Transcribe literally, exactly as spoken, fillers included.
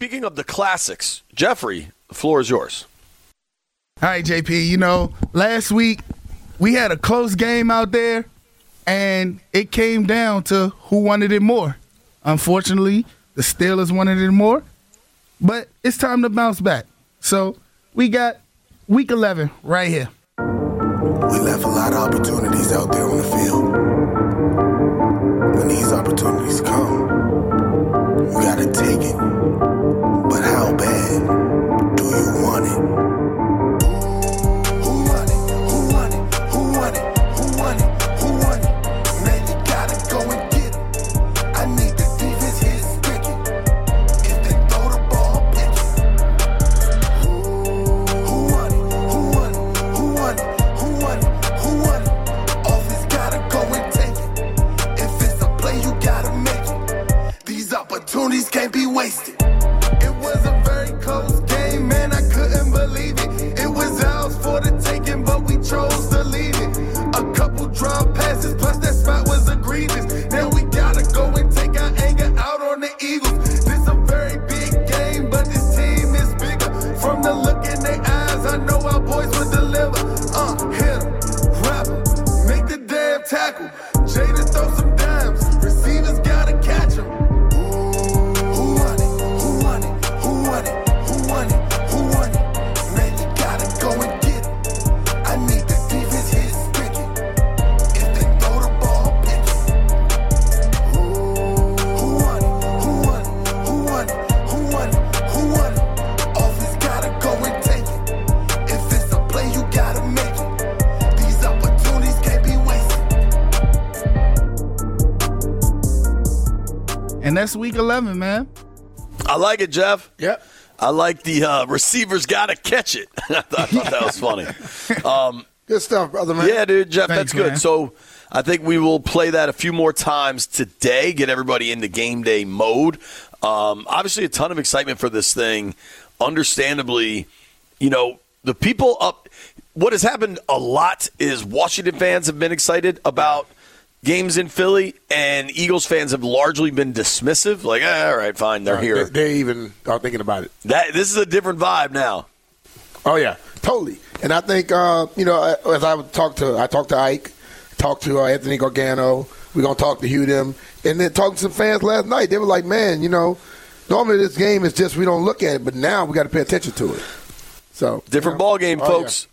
speaking of the classics, Jeffrey, the floor is yours. All right, J P, you know, last week we had a close game out there, and it came down to who wanted it more. Unfortunately, the Steelers wanted it more, but it's time to bounce back. So we got week eleven right here. We left a lot of opportunities out there on the field. When these opportunities come, you gotta take it. But how bad do you want it? Who want it? Who want it? Who want it? Who want it? Who want it? Man, you gotta go and get it. I need the defense here sticking. If they throw the ball, pitch it. Who want it? Who want it? Who want it? Who want it? Who want it? Offense gotta go and take it. If it's a play, you gotta make it. These opportunities can't be wasted. It was a very close game, man, I couldn't believe it. It was ours for the taking, but we chose to leave it. A couple drop passes, plus that spot was egregious. Now we gotta go and take our anger out on the Eagles. This a very big game, but this team is bigger. From the look in their eyes, I know our boys will deliver. Uh, hit 'em, wrap 'em, make the damn tackle. Jada throw some dimes, receivers gotta catch 'em. Who want it? Who want it? Who want it? Who want it? Who want it? Man, you gotta go and get it. I need the defense here sticking. If they throw the ball, pitch it. Who want it? Who want it? Who want it? Who want it? Who want it? Offense gotta go and take it. If it's a play, you gotta make it. These opportunities can't be wasted. And that's week eleven, man. I like it, Jeff. Yep. I like the uh, receivers got to catch it. I thought, I thought that was funny. Um, Good stuff, brother, man. yeah, dude, Jeff, Thanks, that's good. man. So I think we will play that a few more times today, get everybody into game day mode. Um, obviously, a ton of excitement for this thing. Understandably, you know, the people up – what has happened a lot is Washington fans have been excited about games in Philly, and Eagles fans have largely been dismissive. Like, eh, all right, fine, they're Uh, here. They, they even are thinking about it. That This is a different vibe now. Oh yeah, totally. And I think uh, you know, as I talked to, I talked to Ike, talked to uh, Anthony Gargano. We're gonna talk to Hugh them, and then talking to some fans last night. They were like, "Man, you know, normally this game is just we don't look at it, but now we got to pay attention to it." So Different you know, ball game, oh, folks.